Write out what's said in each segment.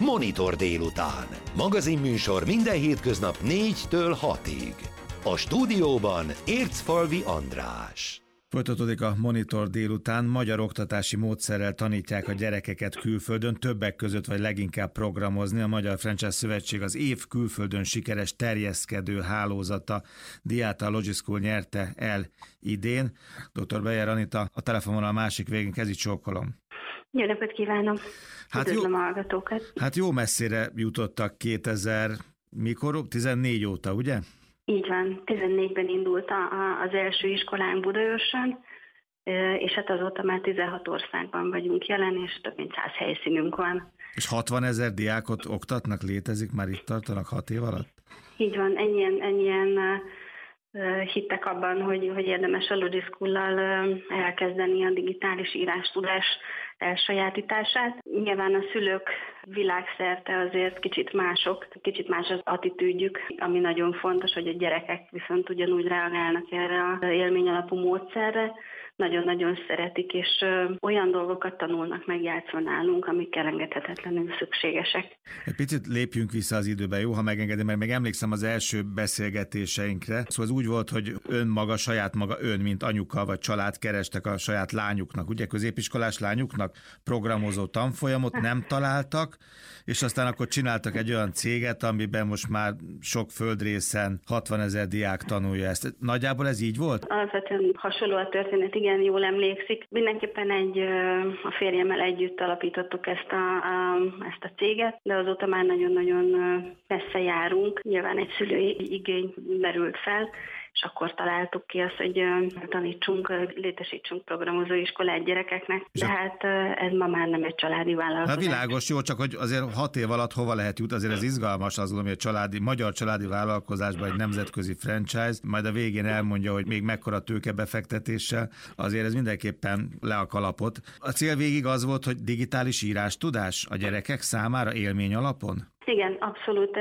Monitor délután. Magazinműsor minden hétköznap 4-től 6-ig. A stúdióban Ércfalvi András. Folytatódik a Monitor délután. Magyar oktatási módszerrel tanítják a gyerekeket külföldön, többek között vagy leginkább programozni. A Magyar Franchise Szövetség az év külföldön sikeres terjeszkedő hálózata Diáta Logischool nyerte el idén. Dr. Beyer Anita a telefonvonal a másik végén, kezi csókolom. Jó napot kívánok! Üdvözlöm a hallgatókat! Hát jó messzire jutottak 14 óta, ugye? Így van, 14-ben indult az első iskolánk Budaörsön, és hát azóta már 16 országban vagyunk jelen, és több mint 100 helyszínünk van. És 60 000 diákot oktatnak, létezik, már itt tartanak 6 év alatt? Így van, ennyien hittek abban, hogy érdemes a Logischool-lal elkezdeni a digitális írástudás elsajátítását. Nyilván a szülők világszerte azért kicsit más az attitűdjük, ami nagyon fontos, hogy a gyerekek viszont ugyanúgy reagálnak erre az élményalapú módszerre. Nagyon-nagyon szeretik, és olyan dolgokat tanulnak meg játszva nálunk, amik elengedhetetlenül szükségesek. Egy picit lépjünk vissza az időben, jó, ha megengedi, mert még emlékszem az első beszélgetéseinkre. Szóval az úgy volt, hogy saját maga, mint anyuka vagy család kerestek a saját lányuknak, ugye középiskolás lányuknak programozó tanfolyamot nem találtak, és aztán akkor csináltak egy olyan céget, amiben most már sok földrészen 60 000 diák tanulja ezt. Nagyjából ez így volt? Alapvetően hasonló a történet, igen, jól emlékszik. Mindenképpen a férjemmel együtt alapítottuk ezt a céget, de azóta már nagyon-nagyon messze járunk. Nyilván egy szülői igény merült fel, és akkor találtuk ki azt, hogy létesítsünk programozóiskolát gyerekeknek, de hát ez ma már nem egy családi vállalkozás. Hát világos, jó, csak hogy azért 6 év alatt hova lehet jutni, azért ez izgalmas, az hogy a magyar családi vállalkozásban egy nemzetközi franchise, majd a végén elmondja, hogy még mekkora tőkebefektetéssel, azért ez mindenképpen le a kalapot. A cél végig az volt, hogy digitális írástudás a gyerekek számára élmény alapon? Igen, abszolút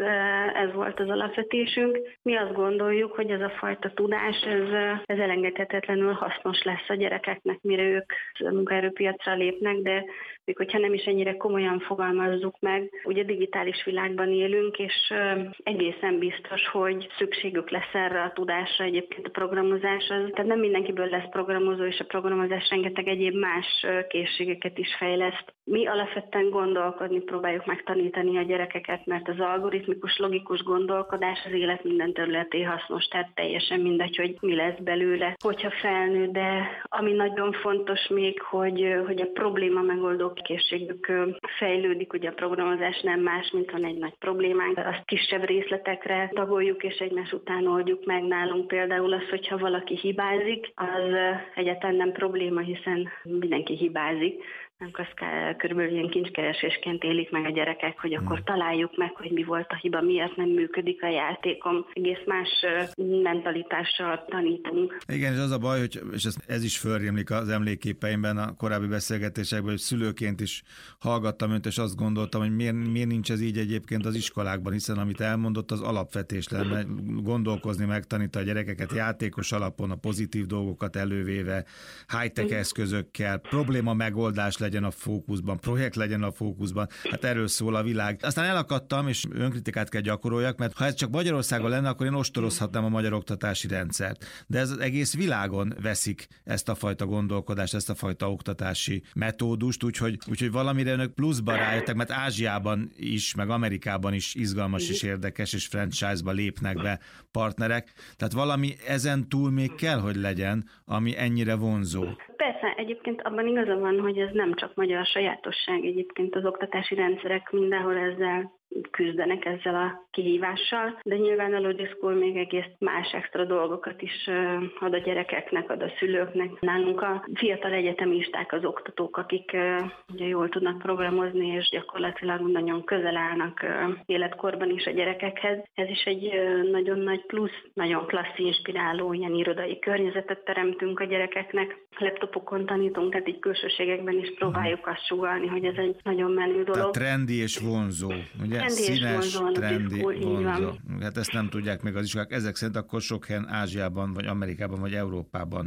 ez volt az alapvetésünk. Mi azt gondoljuk, hogy ez a fajta tudás, ez elengedhetetlenül hasznos lesz a gyerekeknek, mire ők a munkaerőpiacra lépnek, de még hogyha nem is ennyire komolyan fogalmazzuk meg, ugye digitális világban élünk, és egészen biztos, hogy szükségük lesz erre a tudásra, egyébként a programozáshoz. Tehát nem mindenkiből lesz programozó, és a programozás rengeteg egyéb más készségeket is fejleszt. Mi alapvetően gondolkodni próbáljuk megtanítani a gyerekeket, mert az algoritmikus, logikus gondolkodás az élet minden területén hasznos, tehát teljesen mindegy, hogy mi lesz belőle, hogyha felnő, de ami nagyon fontos még, hogy a probléma megoldó készségük fejlődik, ugye a programozás nem más, mint van egy nagy problémánk, azt kisebb részletekre tagoljuk, és egymás után oldjuk meg. Nálunk például az, hogyha valaki hibázik, az egyáltalán nem probléma, hiszen mindenki hibázik. Azt körülbelül ilyen kincskeresésként élik meg a gyerekek, hogy akkor találjuk meg, hogy mi volt a hiba, miért nem működik a játékom. Egész más mentalitással tanítunk. Igen, és az a baj, hogy és ez is fölrémlik az emlékképeimben a korábbi beszélgetésekben, hogy szülőként is hallgattam önt, és azt gondoltam, hogy miért nincs ez így egyébként az iskolákban, hiszen amit elmondott, az alapvetés lenne, gondolkozni, megtanítani a gyerekeket játékos alapon, a pozitív dolgokat elővéve, high-tech eszközökkel, probléma megoldás legyen a fókuszban, projekt legyen a fókuszban, hát erről szól a világ. Aztán elakadtam, és önkritikát kell gyakoroljak, mert ha ez csak Magyarországon lenne, akkor én ostorozhatnám a magyar oktatási rendszert. De ez az egész világon veszik ezt a fajta gondolkodást, ezt a fajta oktatási metódust, úgyhogy valamire önök pluszba rájöttek, mert Ázsiában is, meg Amerikában is izgalmas és érdekes, és franchise-ba lépnek be partnerek. Tehát valami ezen túl még kell, hogy legyen, ami ennyire vonzó. Persze, egyébként abban igaza van, hogy ez nem csak magyar sajátosság, egyébként az oktatási rendszerek mindenhol ezzel küzdenek, ezzel a kihívással, de nyilván a Logischool még egész más extra dolgokat is ad a gyerekeknek, ad a szülőknek. Nálunk a fiatal egyetemisták, az oktatók, akik ugye jól tudnak programozni, és gyakorlatilag nagyon közel állnak életkorban is a gyerekekhez. Ez is egy nagyon nagy plusz, nagyon klasszi, inspiráló ilyen irodai környezetet teremtünk a gyerekeknek. Laptopokon tanítunk, tehát így külsőségekben is próbáljuk azt sugallni, hogy ez egy nagyon menő dolog. Tehát trendi és vonzó, ugye? Színes, trendi, vonzó. Hát ezt nem tudják meg az iskolák. Ezek szerint akkor sok helyen Ázsiában, vagy Amerikában, vagy Európában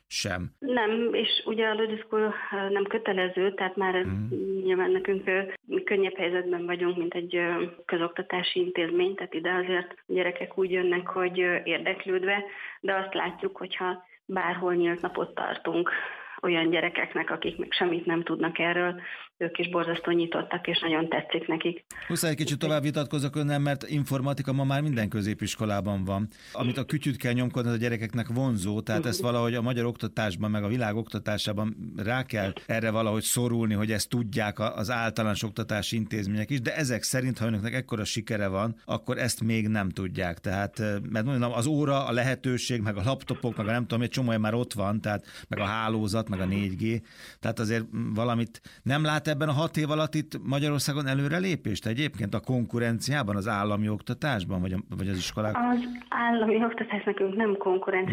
sem. Nem, és ugye a Logic School nem kötelező, tehát már nyilván nekünk könnyebb helyzetben vagyunk, mint egy közoktatási intézmény, tehát ide azért a gyerekek úgy jönnek, hogy érdeklődve, de azt látjuk, hogyha bárhol nyílt napot tartunk olyan gyerekeknek, akik még semmit nem tudnak erről, ők is borzasztó nyitottak, és nagyon tetszik nekik. Muszáj egy kicsit tovább vitatkozok önnel, mert informatika ma már minden középiskolában van. Amit a kütyüt kell nyomkodni, az a gyerekeknek vonzó, tehát ezt valahogy a magyar oktatásban, meg a világ oktatásában rá kell erre valahogy szorulni, hogy ezt tudják az általános oktatási intézmények is, de ezek szerint, ha önöknek ekkora sikere van, akkor ezt még nem tudják. Tehát, mert mondom, az óra, a lehetőség, meg a laptopok, meg a nem tudom, egy csomó már ott van, tehát meg a hálózat, meg a 4G, tehát azért valamit nem lát ebben a 6 év alatt itt Magyarországon előrelépést egyébként a konkurenciában, az állami oktatásban, vagy az iskolák? Az állami oktatás nekünk nem konkurencia,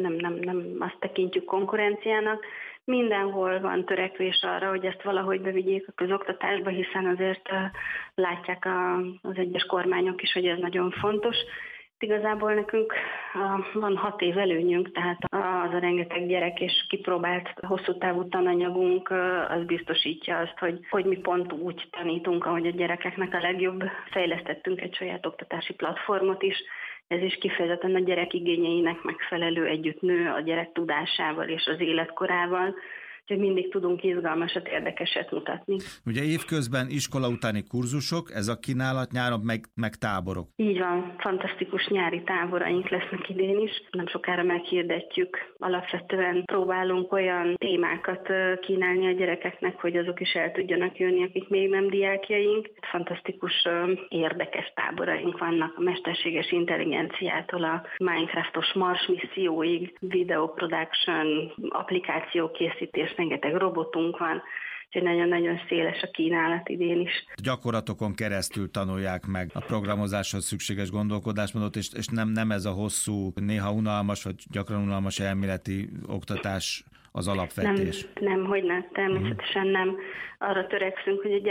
nem azt tekintjük konkurenciának. Mindenhol van törekvés arra, hogy ezt valahogy bevigyék a közoktatásba, hiszen azért látják az egyes kormányok is, hogy ez nagyon fontos. Igazából nekünk van 6 év előnyünk, tehát az a rengeteg gyerek és kipróbált hosszú távú tananyagunk az biztosítja azt, hogy mi pont úgy tanítunk, ahogy a gyerekeknek a legjobb. Fejlesztettünk egy saját oktatási platformot is, ez is kifejezetten a gyerek igényeinek megfelelő, együtt nő a gyerek tudásával és az életkorával, úgyhogy mindig tudunk izgalmasat, érdekeset mutatni. Ugye évközben iskola utáni kurzusok, ez a kínálat, nyáron meg táborok. Így van, fantasztikus nyári táboraink lesznek idén is. Nem sokára meghirdetjük. Alapvetően próbálunk olyan témákat kínálni a gyerekeknek, hogy azok is el tudjanak jönni, akik még nem diákjaink. Fantasztikus, érdekes táboraink vannak, a mesterséges intelligenciától a Minecraftos Mars misszióig, video production, applikációkészítés, rengeteg robotunk van, úgyhogy nagyon-nagyon széles a kínálat idén is. Gyakorlatokon keresztül tanulják meg a programozáshoz szükséges gondolkodásmódot, és nem ez a hosszú, néha unalmas, vagy gyakran unalmas elméleti oktatás az alapvetés. Nem, természetesen nem. Arra törekszünk, hogy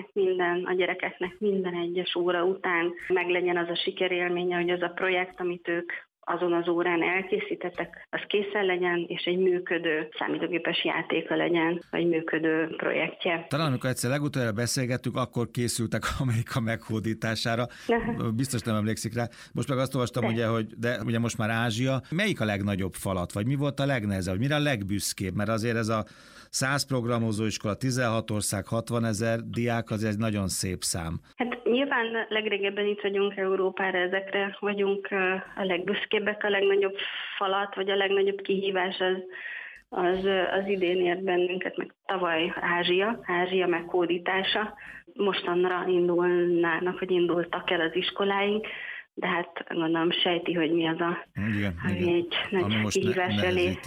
a gyerekeknek minden egyes óra után meglegyen az a sikerélménye, hogy az a projekt, amit ők azon az órán elkészítettek, az készen legyen, és egy működő számítógépes játéka legyen, vagy működő projektje. Talán amikor egyszer legutoljára beszélgettük, akkor készültek Amerika meghódítására. Biztos nem emlékszik rá. Most meg azt olvastam, de ugye most már Ázsia. Melyik a legnagyobb falat, vagy mi volt a legnehezebb, vagy mire a legbüszkébb? Mert azért ez a 100 programozóiskola, 16 ország, 60 000 diák, az egy nagyon szép szám. Hát nyilván legrégebben itt vagyunk Európára, ezekre vagyunk a legbüszkébbek, a legnagyobb falat, vagy a legnagyobb kihívás az idén ért bennünket, meg tavaly Ázsia meghódítása. Mostanra indultak el az iskoláink, de gondolom sejti, hogy mi az egy nagy kihívás elé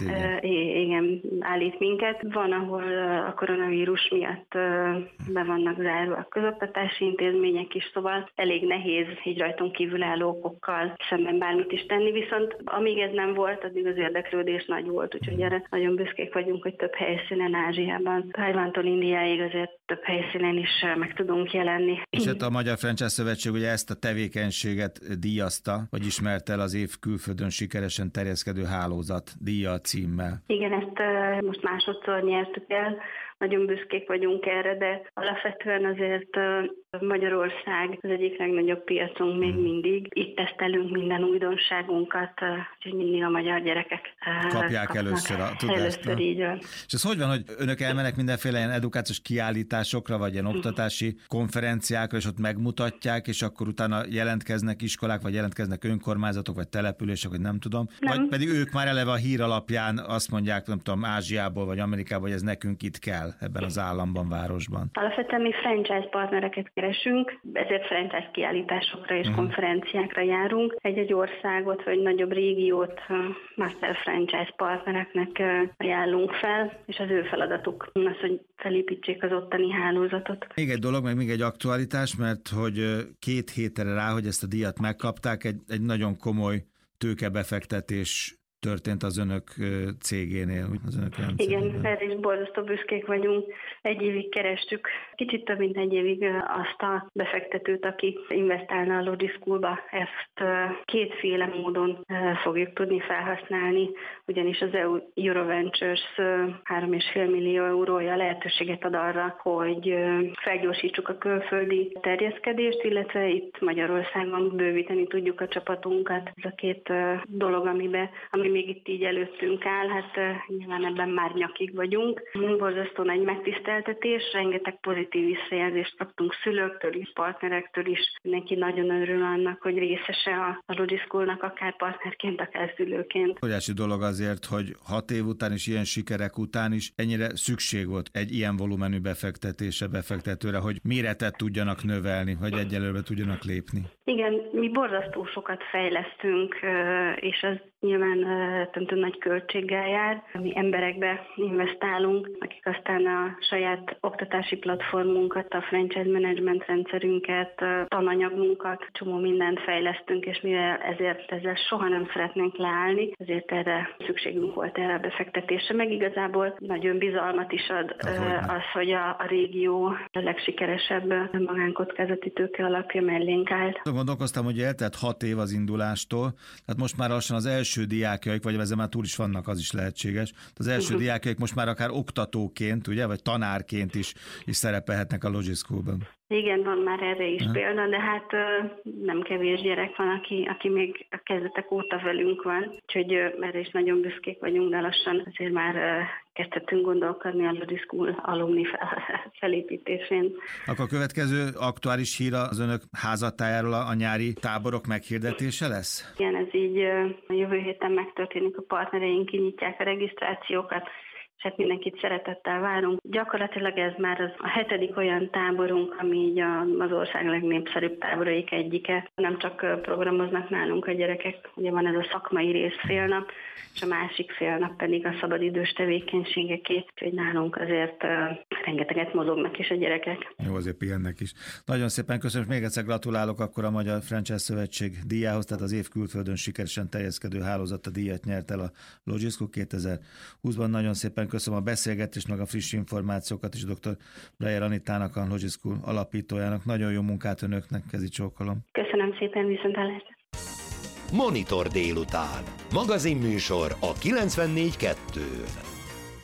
állít minket. Van, ahol a koronavírus miatt be vannak zárva a közoktatási intézmények is, szóval elég nehéz így rajtunk kívülálló okokkal szemben bármit is tenni, viszont amíg ez nem volt, addig az érdeklődés nagy volt, úgyhogy erre nagyon büszkék vagyunk, hogy több helyszínen Ázsiában, Tajvantól Indiáig azért több helyszínen is meg tudunk jelenni. És hát a Magyar Franchise Szövetség ugye ezt a tevékenységet díjazta, vagy ismerte el az év külföldön sikeresen terjeszkedő hálózat díja címmel. Igen, ezt most másodszor nyertük el. Nagyon büszkék vagyunk erre, de alapvetően azért Magyarország az egyik legnagyobb piacunk még mindig. Itt tesztelünk minden újdonságunkat, úgyhogy mindig a magyar gyerekek kapják először a tudást. Először így van. És ez hogy van, hogy önök elmennek mindenféle ilyen edukációs kiállításokra, vagy ilyen oktatási konferenciákra, és ott megmutatják, és akkor utána jelentkeznek iskolák, vagy jelentkeznek önkormányzatok, vagy települések, vagy nem tudom. Nem. Vagy pedig ők már eleve a hír alapján azt mondják, nem tudom, Ázsiából, vagy Amerikából, hogy ez nekünk itt kell ebben az államban, városban. Alapvetően mi franchise partnereket keresünk, ezért franchise kiállításokra és konferenciákra járunk. Egy országot vagy nagyobb régiót master franchise partnereknek ajánlunk fel, és az ő feladatuk az, hogy felépítsék az ottani hálózatot. Még egy dolog, meg még egy aktualitás, mert hogy 2 hétre rá, hogy ezt a díjat megkapták, egy nagyon komoly tőkebefektetés történt az önök cégénél, az önök rendszerében. Igen, erre is borzasztó büszkék vagyunk. 1 évig kerestük, kicsit több mint 1 évig azt a befektetőt, aki investálna a Logischoolba. Ezt 2 módon fogjuk tudni felhasználni, ugyanis az Euroventures 3,5 millió eurója lehetőséget ad arra, hogy felgyorsítsuk a külföldi terjeszkedést, illetve itt Magyarországon bővíteni tudjuk a csapatunkat. Ez a 2 dolog, ami még itt így előttünk áll, hát nyilván ebben már nyakig vagyunk. Borzasztó nagy megtiszteltetés, rengeteg pozitív visszajelzést kaptunk szülőktől is, partnerektől is. Mindenki nagyon örül annak, hogy részese a Logischoolnak, akár partnerként, akár szülőként. Óriási dolog azért, hogy 6 év után és ilyen sikerek után is ennyire szükség volt egy ilyen volumenű befektetőre, hogy méretet tudjanak növelni, hogy egyelőre tudjanak lépni. Igen, mi borzasztó sokat fejlesztünk, és ez nyilván nagy költséggel jár. Mi emberekbe investálunk, akik aztán a saját oktatási platformunkat, a franchise management rendszerünket, tananyagunkat, csomó mindent fejlesztünk, és mivel ezzel soha nem szeretnénk leállni, ezért erre szükségünk volt erre a befektetésre. Meg igazából nagyon bizalmat is ad az, hogy a régió a legsikeresebb magánkockázati tőke alapja mellénk állt. Gondolkoztam, hogy eltelt 6 év az indulástól, tehát most már lassan az első diákjaik, vagy ezzel már túl is vannak, az is lehetséges. Az első diákjaik most már akár oktatóként, ugye, vagy tanárként is szerepelhetnek a Logischoolban. Igen, van már erre is példa, de hát nem kevés gyerek van, aki még a kezdetek óta velünk van, úgyhogy erre is nagyon büszkék vagyunk, de lassan azért már kezdhetünk gondolkodni a Logischool alumni felépítésén. Akkor a következő aktuális hír az önök házatájáról a nyári táborok meghirdetése lesz? Igen, ez így a jövő héten megtörténik, a partnereink kinyitják a regisztrációkat, és hát mindenkit szeretettel várunk. Gyakorlatilag ez már a 7. olyan táborunk, ami így az ország legnépszerűbb táboraik egyike. Nem csak programoznak nálunk a gyerekek, ugye van ez a szakmai rész félnap, és a másik félnap pedig a szabadidős tevékenységeké, úgyhogy nálunk azért rengeteget mozognak is a gyerekek. Jó, azért pihennek is. Nagyon szépen köszönöm, és még egyszer gratulálok akkor a Magyar Franchise Szövetség díjához, tehát az év külföldön sikeresen terjeszkedő hálózata díjat nyert el a Logischool 2020-ban. Nagyon szépen köszönöm a beszélgetést, meg a friss információkat is dr. Breyer Anitának, a Logischool alapítójának. Nagyon jó munkát önöknek, kezi csókolom. Köszönöm szépen, viszontlátásra. Monitor délután. Magazinműsor a 94.2-n.